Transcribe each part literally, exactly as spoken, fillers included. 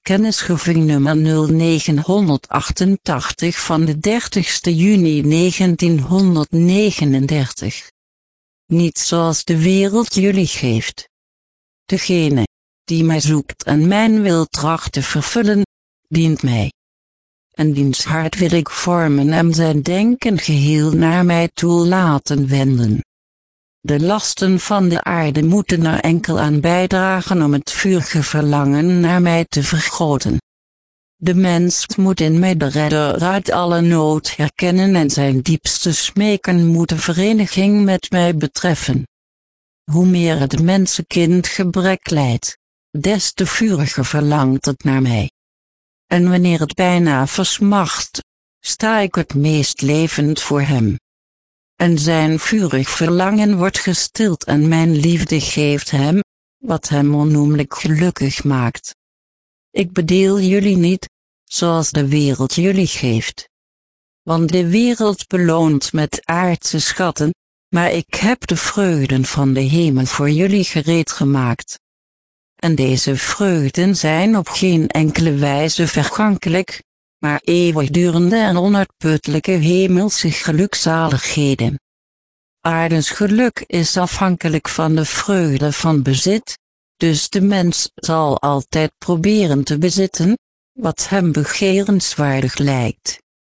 Kennisgeving nummer nul negenhonderdachtentachtig van de dertigste juni negentienhonderdnegenendertig. Niet zoals de wereld jullie geeft. Degene die mij zoekt en mijn wil tracht te vervullen, dient mij. En diens hart wil ik vormen en zijn denken geheel naar mij toe laten wenden. De lasten van de aarde moeten er enkel aan bijdragen om het vurige verlangen naar mij te vergroten. De mens moet in mij de redder uit alle nood herkennen en zijn diepste smeken moet de vereniging met mij betreffen. Hoe meer het mensenkind gebrek lijdt, des te vuriger verlangt het naar mij. En wanneer het bijna versmacht, sta ik het meest levend voor hem. En zijn vurig verlangen wordt gestild en mijn liefde geeft hem, wat hem onnoemelijk gelukkig maakt. Ik bedeel jullie niet, zoals de wereld jullie geeft. Want de wereld beloont met aardse schatten, maar ik heb de vreugden van de hemel voor jullie gereed gemaakt. En deze vreugden zijn op geen enkele wijze vergankelijk, maar eeuwigdurende en onuitputtelijke hemelse gelukzaligheden. Aardens geluk is afhankelijk van de vreugde van bezit, dus de mens zal altijd proberen te bezitten, wat hem begerenswaardig lijkt.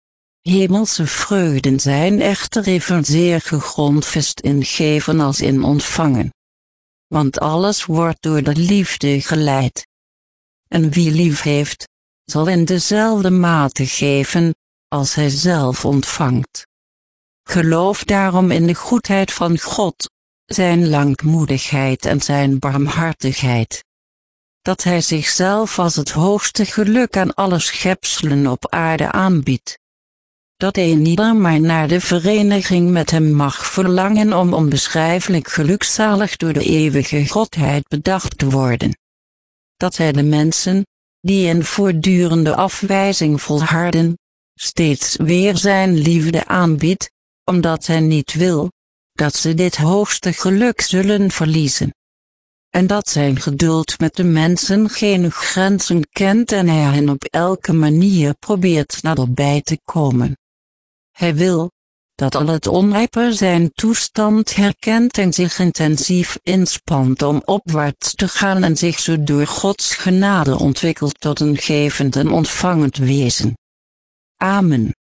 Hemelse vreugden zijn echter evenzeer gegrondvest in geven als in ontvangen. Want alles wordt door de liefde geleid. En wie lief heeft, zal in dezelfde mate geven, als hij zelf ontvangt. Geloof daarom in de goedheid van God, zijn langmoedigheid en zijn barmhartigheid. Dat hij zichzelf als het hoogste geluk aan alle schepselen op aarde aanbiedt. Dat een ieder maar naar de vereniging met hem mag verlangen om onbeschrijfelijk gelukzalig door de eeuwige Godheid bedacht te worden. Dat hij de mensen, die in voortdurende afwijzing volharden, steeds weer zijn liefde aanbiedt, omdat hij niet wil, dat ze dit hoogste geluk zullen verliezen. En dat zijn geduld met de mensen geen grenzen kent en hij hen op elke manier probeert naderbij te komen. Hij wil, dat al het onrijpe zijn toestand herkent en zich intensief inspant om opwaarts te gaan en zich zo door Gods genade ontwikkelt tot een gevend en ontvangend wezen. Amen.